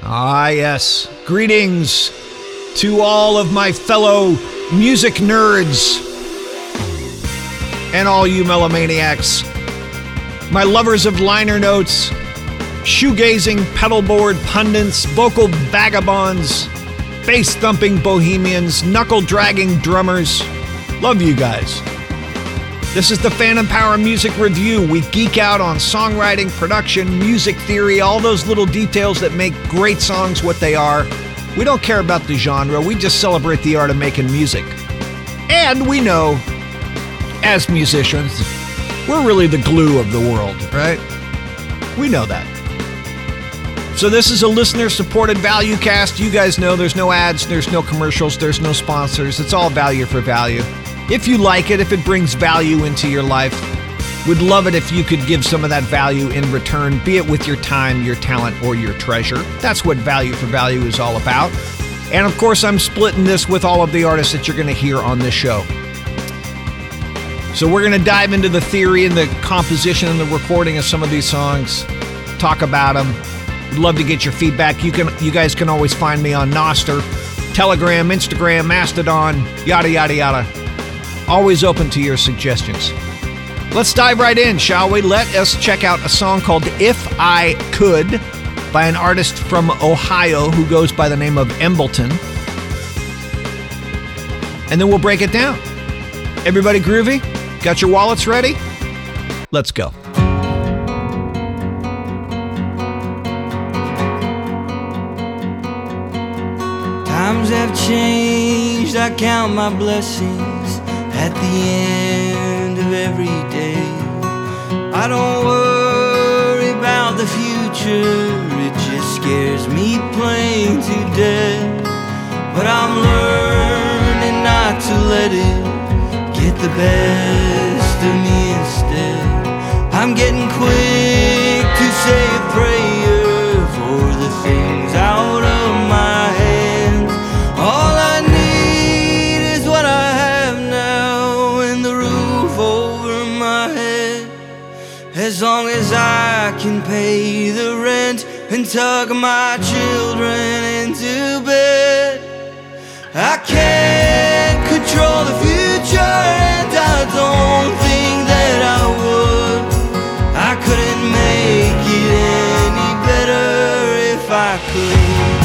Ah, yes. Greetings to all of my fellow music nerds and all you melomaniacs, my lovers of liner notes, shoegazing pedalboard pundits, vocal vagabonds, bass-thumping bohemians, knuckle-dragging drummers. Love you guys. This is the Phantom Power Music Review. We geek out on songwriting, production, music theory, all those little details that make great songs what they are. We don't care about the genre. We just celebrate the art of making music. And we know, as musicians, we're really the glue of the world, right? We know that. So this is a listener-supported value cast. You guys know there's no ads, there's no commercials, there's no sponsors. It's all value for value. If you like it, if it brings value into your life, we'd love it if you could give some of that value in return, be it with your time, your talent, or your treasure. That's what value for value is all about. And of course, I'm splitting this with all of the artists that you're going to hear on this show. So we're going to dive into the theory and the composition and the recording of some of these songs, talk about them. We'd love to get your feedback. You guys can always find me on Nostr, Telegram, Instagram, Mastodon, yada, yada, yada. Always open to your suggestions. Let's dive right in, shall we? Let us check out a song called If I Could by an artist from Ohio who goes by the name of Embleton. And then we'll break it down. Everybody groovy? Got your wallets ready? Let's go. Times have changed, I count my blessings at the end of every day. I don't worry about the future, it just scares me plain to death. But I'm learning not to let it get the best of me instead. I'm getting quick to say a prayer for the things out of my hands. All I need is what I have now and the roof over my head. As long as I can pay the rent and tuck my children into bed. I can't control the future and I don't think that I would. I couldn't make it any better if I could.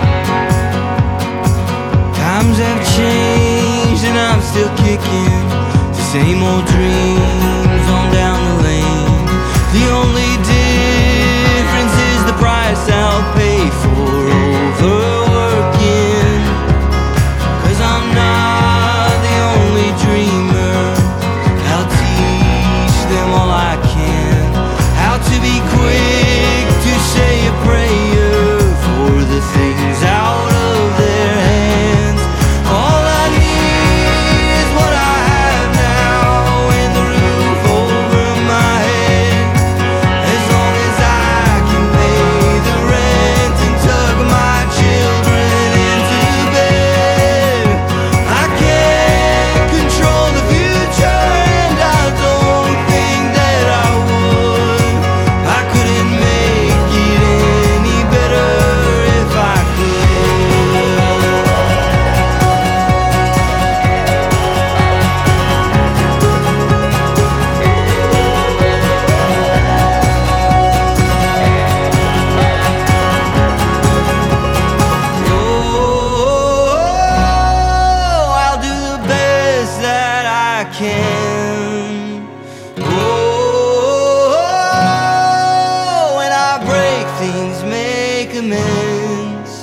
Times have changed and I'm still kicking the same old dreams on down the lane. The only difference is the price I'll pay for overworking. I'm not the only dreamer. I'll teach them all I can, how to be quick to say a prayer for the things out of their hands. All I need is what I have now and the roof over my head. As long as I can pay the rent and tuck my children into bed. I can't control the future and I don't think that I would. I couldn't make it any better if I I'll do the best that I can. When I break things, make amends.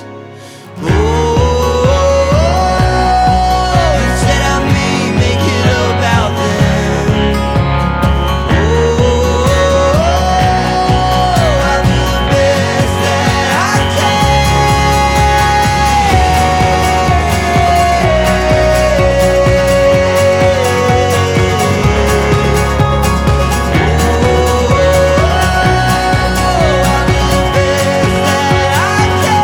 Instead of me, make it about them. I'll do the best that I can.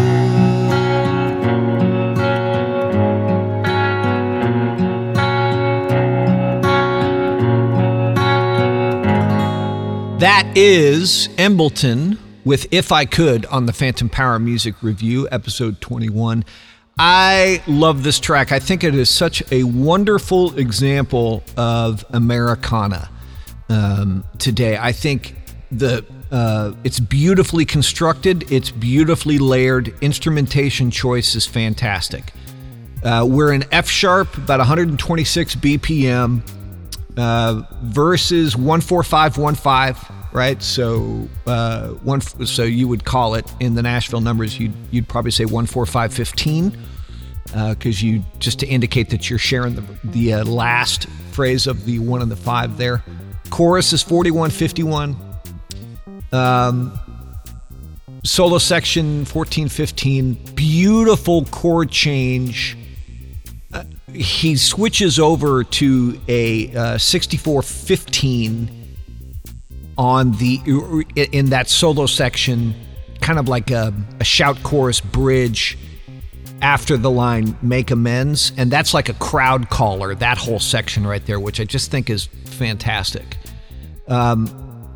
That is Embleton with If I Could on the Phantom Power Music Review, episode 21. I love this track. I think it is such a wonderful example of Americana today. I think it's beautifully constructed. It's beautifully layered. Instrumentation choice is fantastic. We're in F sharp, about 126 BPM. Verses 14515, right? So so you would call it in the Nashville numbers. You'd probably say 14515, because you just to indicate that you're sharing the last phrase of the 1 and the 5 there. Chorus is 4151. Solo section 1415. Beautiful chord change. He switches over to a 64-15 on in that solo section, kind of like a shout chorus bridge after the line "Make Amends," and that's like a crowd caller. That whole section right there, which I just think is fantastic. The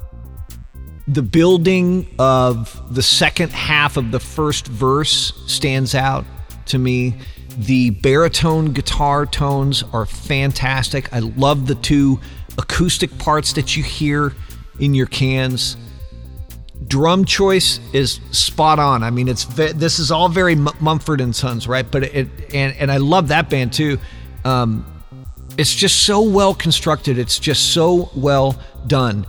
building of the second half of the first verse stands out to me. The baritone guitar tones are fantastic. I love the 2 acoustic parts that you hear in your cans. Drum choice is spot on. I mean, this is all very Mumford & Sons, right? But and I love that band too. It's just so well constructed. It's just so well done.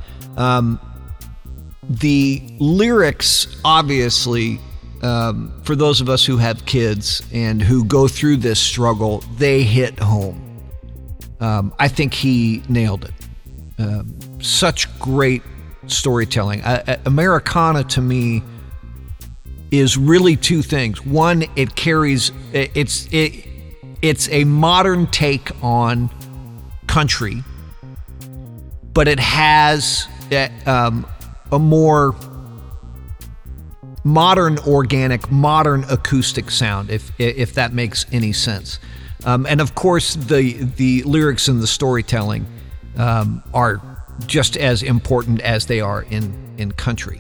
The lyrics, obviously, for those of us who have kids and who go through this struggle, they hit home. I think he nailed it. Such great storytelling. Americana to me is really 2 things. One, it's a modern take on country, but it has a more modern organic, modern acoustic sound, if that makes any sense. And of course, the lyrics and the storytelling are just as important as they are in country.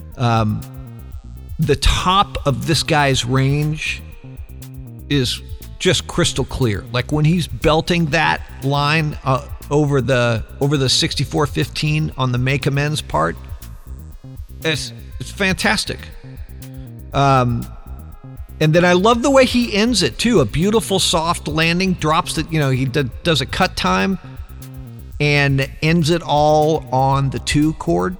The top of this guy's range is just crystal clear. Like when he's belting that line over the 64-15 on the Make Amends part, it's fantastic. And then I love the way he ends it too. A beautiful soft landing, drops it, he does a cut time and ends it all on the 2 chord.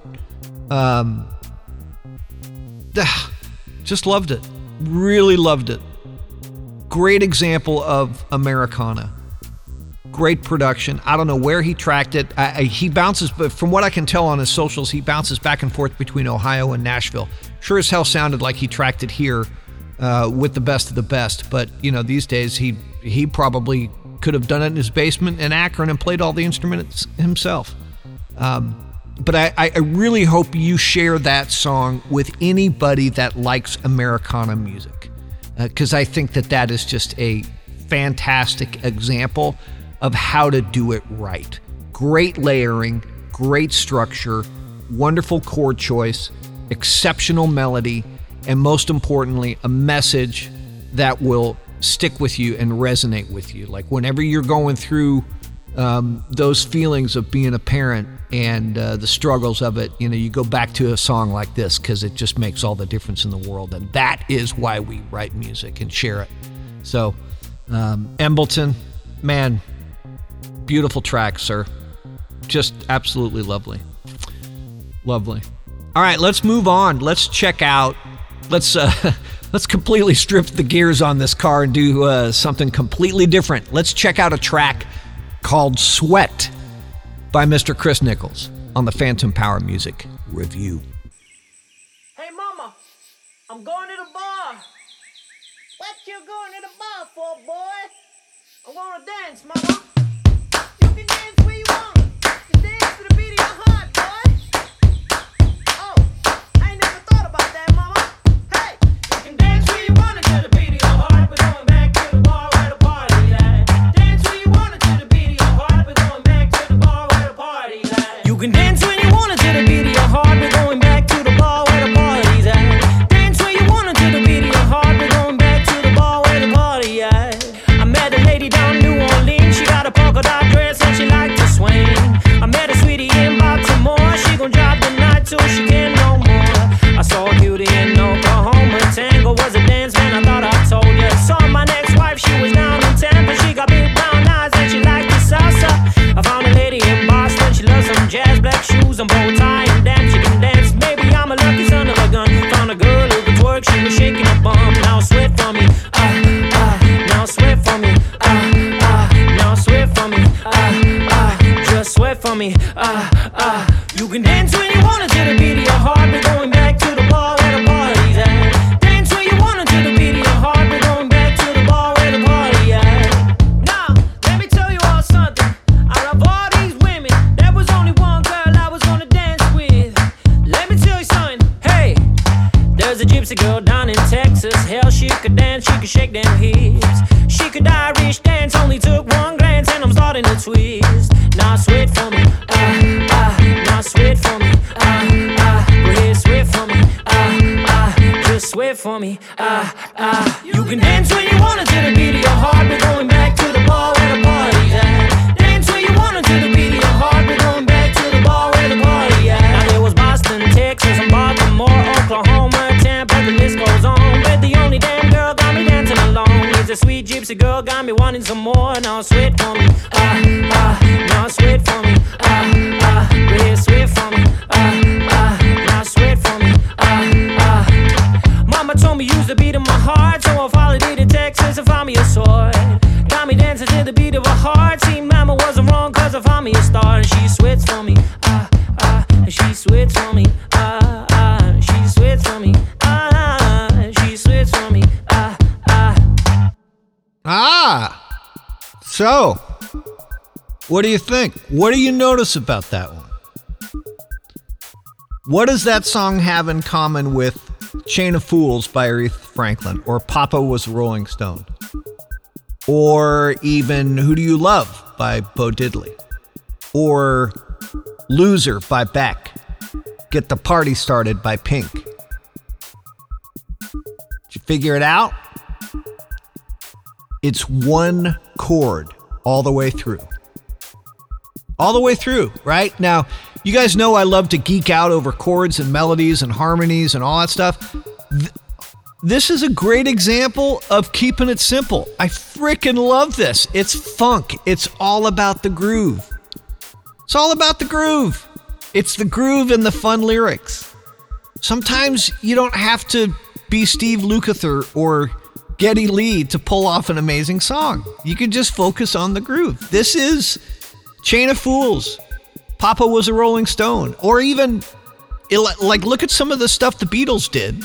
Just loved it. Really loved it. Great example of Americana. Great production. I don't know where he tracked it. He bounces, but from what I can tell on his socials, he bounces back and forth between Ohio and Nashville. Sure as hell sounded like he tracked it here with the best of the best. But, these days he probably could have done it in his basement in Akron and played all the instruments himself. But I really hope you share that song with anybody that likes Americana music, because I think that is just a fantastic example of how to do it right. Great layering, great structure, wonderful chord choice, exceptional melody, and most importantly, a message that will stick with you and resonate with you. Like whenever you're going through those feelings of being a parent and the struggles of it, you go back to a song like this because it just makes all the difference in the world. And that is why we write music and share it. So, Embleton, man, beautiful track, sir. Just absolutely lovely. Lovely. All right, let's move on. Let's check out, let's completely strip the gears on this car and do something completely different. Let's check out a track called Sweat by Mr. Chris Nichols on the Phantom Power Music Review. Hey, Mama, I'm going to the bar. What you going to the bar for, boy? I'm going to dance, Mama. You can dance where you want. You dance to the beat of your heart, boy. Oh, I ain't never thought about that, Mama. Hey, you can dance where you want. me. You can dance when you wanna to the beat of your heart. We're going back to the bar where the party's at. Dance when you wanna to the beat of your heart. We're going back to the bar where the party at. Now, let me tell you all something. Out of all these women, there was only one girl I was gonna dance with. Let me tell you something. Hey, there's a gypsy girl down in Texas. Hell, she could dance, she could shake them hips. She could Irish dance, only took one glance, and I'm starting to twist. Now sweat for me, now sweat for me, go ahead, sweat for me, just sweat for me, You can dance when you wanna to the beat of your heart. We're going back to the bar where the party's at. Dance when you wanna to the beat of your heart. We're going back to the bar where the party at. Now there was Boston, Texas, and Baltimore, Oklahoma, Tampa, the list goes on. But the only damn girl got me dancing alone is a sweet gypsy girl, got me wanting some more. Now sweat for me, now sweat for me, really sweat for me, now sweat for me, Mama told me use the beat of my heart, so I followed her to Texas and found me a sword. Got me dancing to the beat of her heart. See, Mama wasn't wrong, cause I found me a star. And she sweats for me, she sweats for me, she sweats for me, she sweats for me, So, what do you think? What do you notice about that one? What does that song have in common with Chain of Fools by Aretha Franklin, or Papa Was a Rolling Stone, or even Who Do You Love by Bo Diddley, or Loser by Beck, Get the Party Started by Pink? Did you figure it out? It's one chord all the way through. All the way through, right? Now, you guys know I love to geek out over chords and melodies and harmonies and all that stuff. This is a great example of keeping it simple. I freaking love this. It's funk. It's all about the groove. It's all about the groove. It's the groove and the fun lyrics. Sometimes you don't have to be Steve Lukather or Geddy Lee to pull off an amazing song. You can just focus on the groove. This is Chain of Fools, Papa Was a Rolling Stone, or even, like, look at some of the stuff the Beatles did.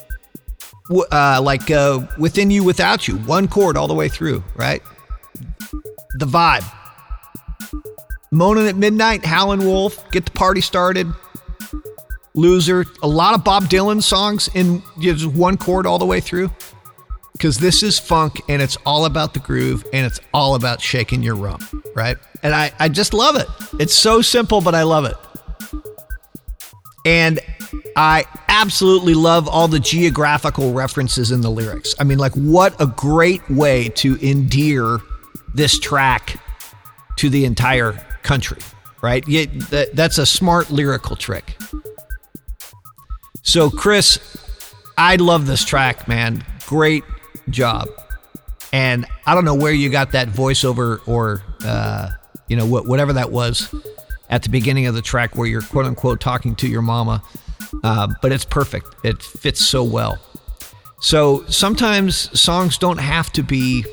Like Within You, Without You, one chord all the way through, right? The Vibe. Moaning at Midnight, Howlin' Wolf, Get the Party Started, Loser. A lot of Bob Dylan songs in just one chord all the way through. Because this is funk, and it's all about the groove, and it's all about shaking your rump, right? And I just love it. It's so simple, but I love it. And I absolutely love all the geographical references in the lyrics. I mean, like, what a great way to endear this track to the entire country, right? That's a smart lyrical trick. So, Chris, I love this track, man. Great job. And I don't know where you got that voiceover or whatever that was at the beginning of the track where you're quote unquote talking to your mama, but it's perfect. It fits so well. So sometimes songs don't have to be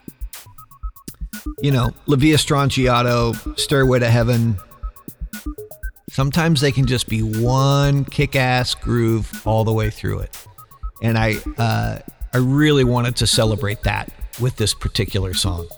La Via Strangiato, Stairway to Heaven. Sometimes they can just be one kick-ass groove all the way through it. And I really wanted to celebrate that with this particular song.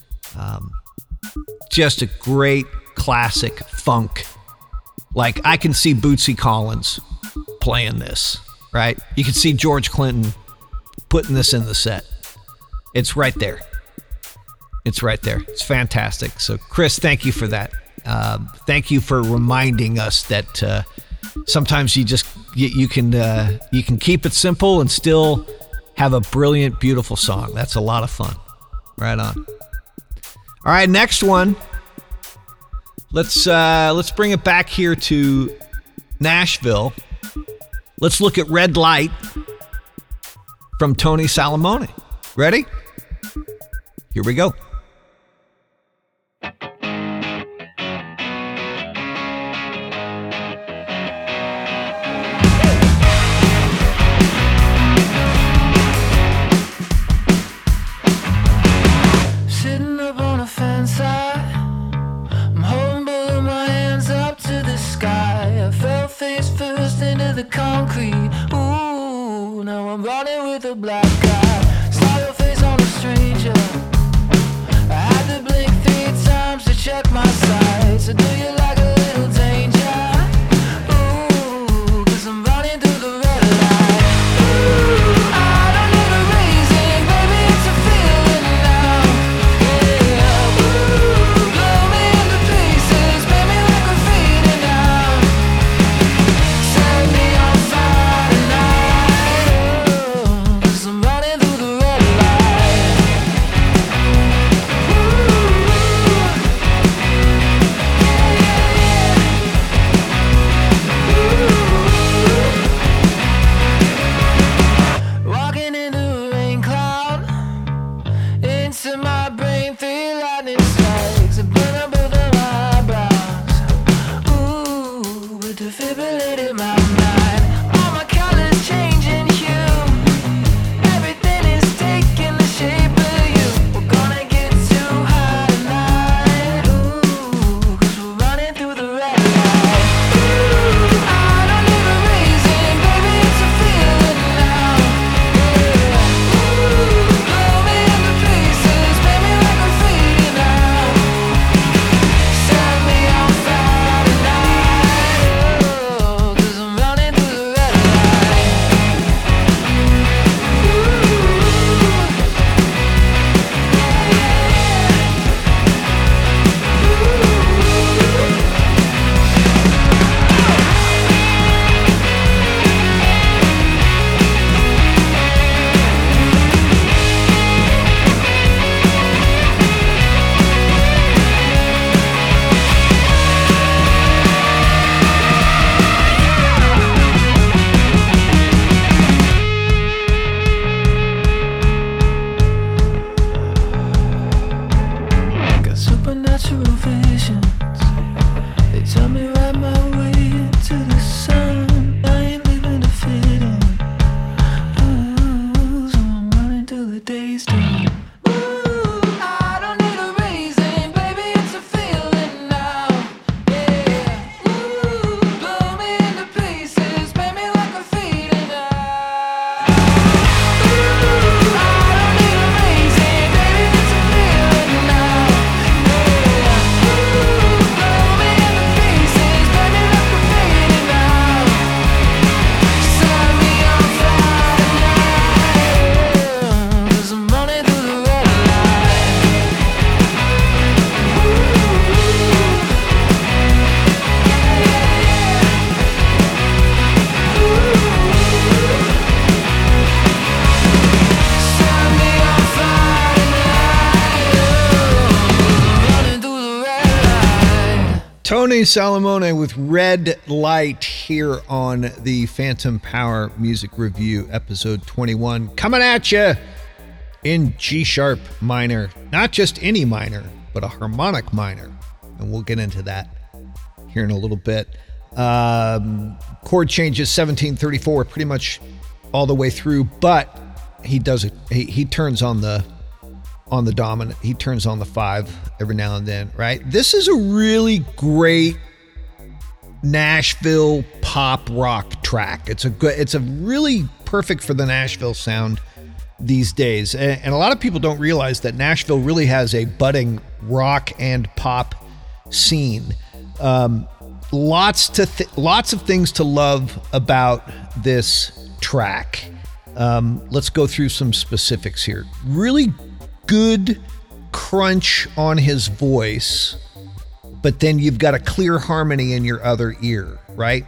Just a great classic funk. Like, I can see Bootsy Collins playing this, right? You can see George Clinton putting this in the set. It's right there. It's right there. It's fantastic. So, Chris, thank you for that. Thank you for reminding us that sometimes you can keep it simple and still have a brilliant, beautiful song. That's a lot of fun. Right on. All right, next one. Let's bring it back here to Nashville. Let's look at Red Light from Tony Salamone. Ready? Here we go. Sitting up on a fence, I'm holding both of my hands the day's done. Ooh, I don't need a reason, baby, it's a feeling now. Yeah, ooh, blow me into pieces, pay me like a feeding now. Ooh, I don't need a reason, baby, it's a feeling now. Yeah, ooh, blow me into pieces, pay me like a feeding now. Set me on fire tonight, 'cause I'm running through the red light. Set me on fire tonight, running through the red light. Tony Salamone with Red Light here on the Phantom Power Music Review, episode 21, coming at you in G sharp minor. Not just any minor, but a harmonic minor. And we'll get into that here in a little bit. Chord changes 1734 pretty much all the way through, but he does it. He turns on the dominant. He turns on the 5 every now and then, right? This is a really great Nashville pop rock track. It's a really perfect for the Nashville sound these days. And a lot of people don't realize that Nashville really has a budding rock and pop scene. Lots of things to love about this track. Let's go through some specifics here. Really good crunch on his voice, but then you've got a clear harmony in your other ear, right?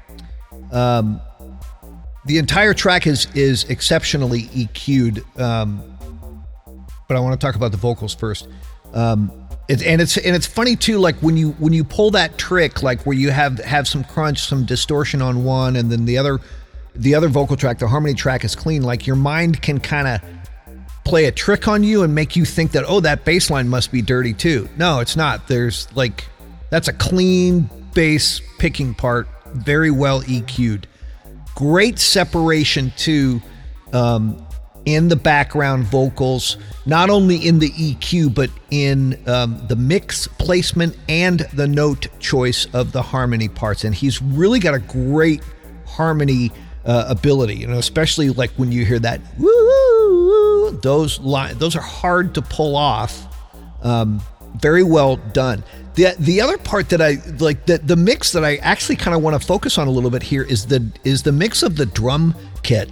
The entire track is exceptionally EQ'd, but I want to talk about the vocals first. It's funny too, like when you pull that trick, like where you have some crunch, some distortion on one, and then the other vocal track, the harmony track, is clean. Like your mind can kind of play a trick on you and make you think that, oh, that bass line must be dirty too. No, it's not. There's that's a clean bass picking part, very well EQ'd. Great separation too, in the background vocals, not only in the EQ, but in the mix placement and the note choice of the harmony parts. And he's really got a great harmony ability, especially like when you hear that woo, those are hard to pull off. Very well done. The other part that I like, the mix that I actually kind of want to focus on a little bit here is the mix of the drum kit.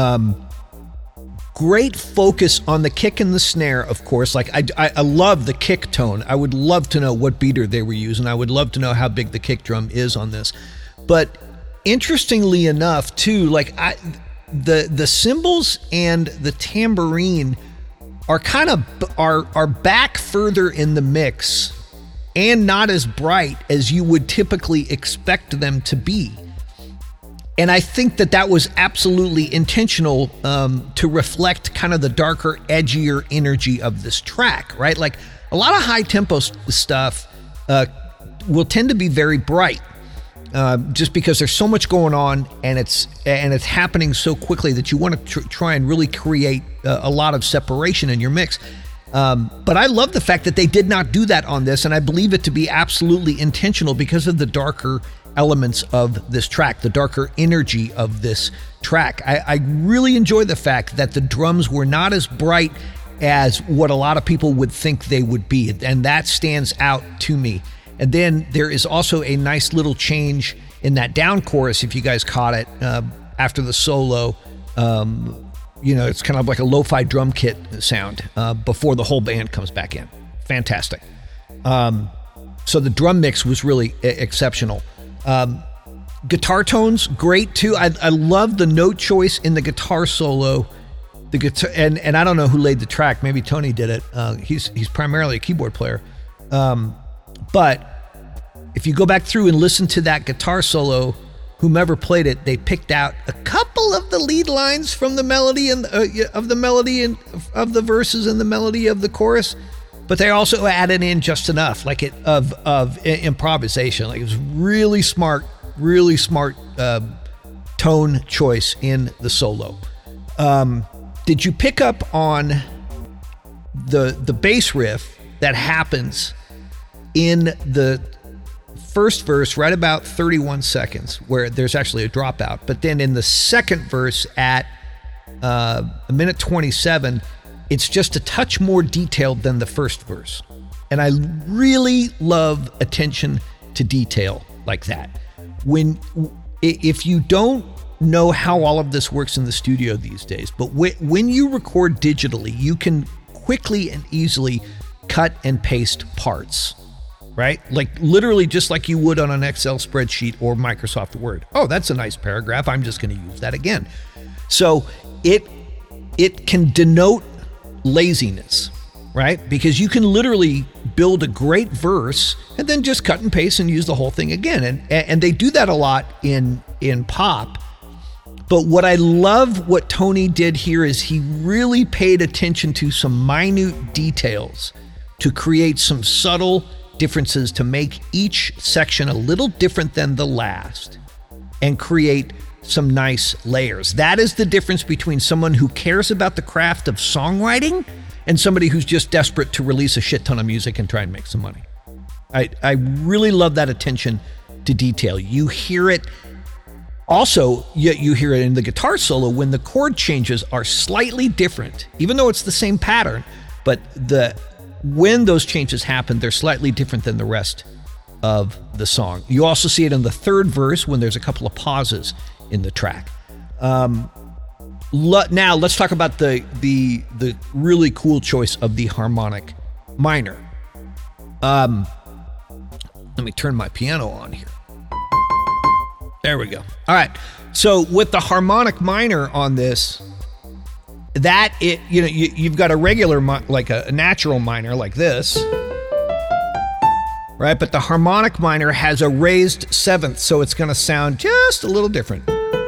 Great focus on the kick and the snare, of course. Like I love the kick tone. I would love to know what beater they were using. I would love to know how big the kick drum is on this. But interestingly enough, too, like the cymbals and the tambourine are kind of are back further in the mix and not as bright as you would typically expect them to be. And I think that was absolutely intentional to reflect kind of the darker, edgier energy of this track, right? Like a lot of high tempo stuff will tend to be very bright. Just because there's so much going on and it's happening so quickly that you want to try and really create a lot of separation in your mix. But I love the fact that they did not do that on this, and I believe it to be absolutely intentional because of the darker elements of this track, the darker energy of this track. I really enjoy the fact that the drums were not as bright as what a lot of people would think they would be, and that stands out to me. And then there is also a nice little change in that down chorus, if you guys caught it, after the solo. It's kind of like a lo-fi drum kit sound before the whole band comes back in. Fantastic. So the drum mix was really exceptional. Guitar tones, great too. I love the note choice in the guitar solo. The guitar, and I don't know who laid the track. Maybe Tony did it. He's primarily a keyboard player. But if you go back through and listen to that guitar solo, whomever played it, they picked out a couple of the lead lines from the melody and of the melody and of the verses and the melody of the chorus, but they also added in just enough, like of improvisation. Like it was really smart tone choice in the solo. did you pick up on the bass riff that happens in the first verse right about 31 seconds, where there's actually a dropout, but then in the second verse at a minute 27, it's just a touch more detailed than the first verse. And I really love attention to detail like that. If you don't know how all of this works in the studio these days, but when you record digitally, you can quickly and easily cut and paste parts, right? Like literally just like you would on an Excel spreadsheet or Microsoft Word. Oh, that's a nice paragraph. I'm just going to use that again. So it can denote laziness, right? Because you can literally build a great verse and then just cut and paste and use the whole thing again. And they do that a lot in pop. But what I love what Tony did here is he really paid attention to some minute details to create some subtle differences to make each section a little different than the last and create some nice layers. That is the difference between someone who cares about the craft of songwriting and somebody who's just desperate to release a shit ton of music and try and make some money. I really love that attention to detail. You hear it also, you hear it in the guitar solo when the chord changes are slightly different, even though it's the same pattern, but when those changes happen, they're slightly different than the rest of the song. You also see it in the third verse when there's a couple of pauses in the track. Now let's talk about the really cool choice of the harmonic minor. Let me turn my piano on here. There we go. All right. So with the harmonic minor on this, you've got a regular, like a natural minor like this, right? But the harmonic minor has a raised seventh, so it's going to sound just a little different.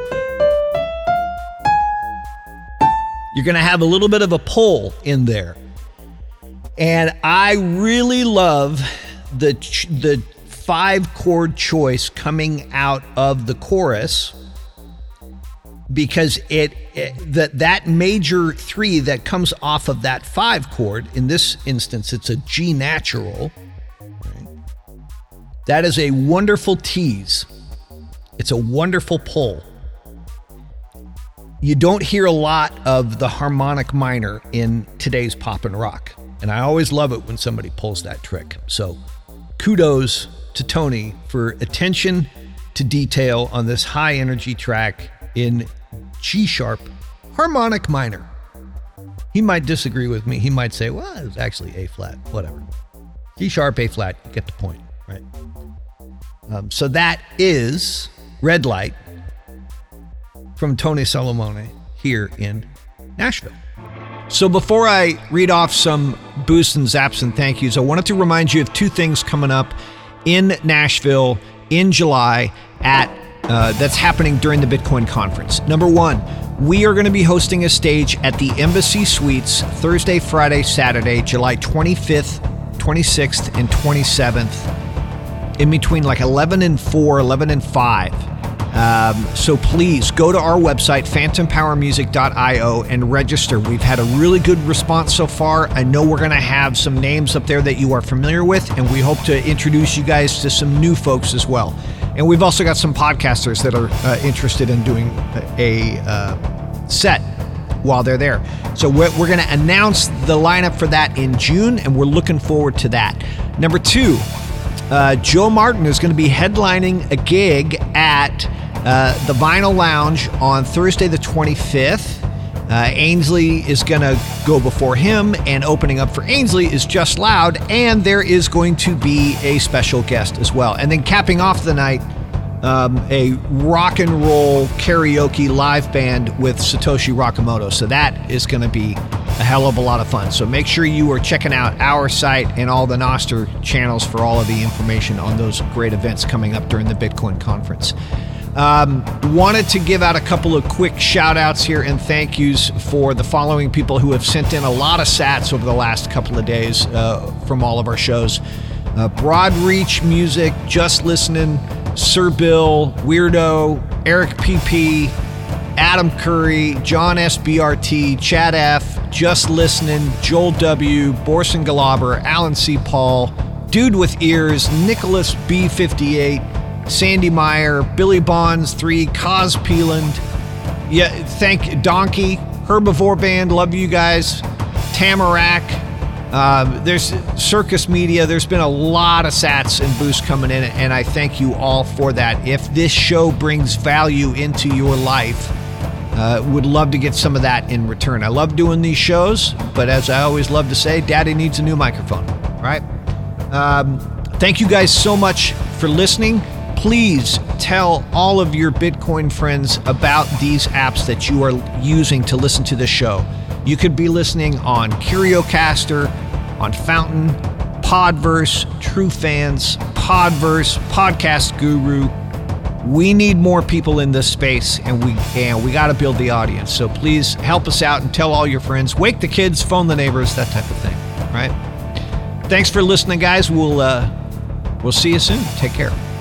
You're going to have a little bit of a pull in there. And I really love the 5-chord choice coming out of the chorus, because that major 3 that comes off of that 5 chord, in this instance it's a G natural, right? That is a wonderful tease. It's a wonderful pull. You don't hear a lot of the harmonic minor in today's pop and rock, and I always love it when somebody pulls that trick. So kudos to Tony for attention to detail on this high energy track in G sharp harmonic minor. He might disagree with me. He might say, well, it was actually A flat, whatever. G sharp, A flat, you get the point, right? So that is Red Light from Tony Salamone here in Nashville. So before I read off some boosts and zaps and thank yous, I wanted to remind you of 2 things coming up in Nashville in July that's happening during the Bitcoin conference. Number 1, we are going to be hosting a stage at the Embassy Suites Thursday, Friday, Saturday, July 25th, 26th, and 27th, in between like 11 and 4, 11 and 5. So please go to our website, phantompowermusic.io, and register. We've had a really good response so far. I know we're going to have some names up there that you are familiar with, and we hope to introduce you guys to some new folks as well. And we've also got some podcasters that are interested in doing a set while they're there. So we're going to announce the lineup for that in June, and we're looking forward to that. Number 2, Joe Martin is going to be headlining a gig at the Vinyl Lounge on Thursday the 25th. Ainsley is going to go before him, and opening up for Ainsley is Just Loud, and there is going to be a special guest as well. And then capping off the night, a rock and roll karaoke live band with Satoshi Nakamoto. So that is going to be a hell of a lot of fun. So make sure you are checking out our site and all the Nostr channels for all of the information on those great events coming up during the Bitcoin conference. Wanted to give out a couple of quick shout outs here and thank yous for the following people who have sent in a lot of sats over the last couple of days from all of our shows. Broad Reach Music, Just Listening, Sir Bill, Weirdo, Eric PP, Adam Curry, John SBRT, Chad F, Just Listening, Joel W, Borson Galaber, Alan C. Paul, Dude with Ears, Nicholas B58, Sandy Meyer, Billy Bonds 3, Cos Peeland. Yeah, thank Donkey, Herbivore Band, love you guys. Tamarack, there's Circus Media. There's been a lot of sats and boosts coming in, and I thank you all for that. If this show brings value into your life, would love to get some of that in return. I love doing these shows, but as I always love to say, Daddy needs a new microphone, right? Thank you guys so much for listening. Please tell all of your Bitcoin friends about these apps that you are using to listen to the show. You could be listening on CurioCaster, on Fountain, Podverse, TrueFans, Podverse, Podcast Guru. We need more people in this space, and we got to build the audience. So please help us out and tell all your friends. Wake the kids, phone the neighbors, that type of thing, right? Thanks for listening, guys. We'll see you soon. Take care.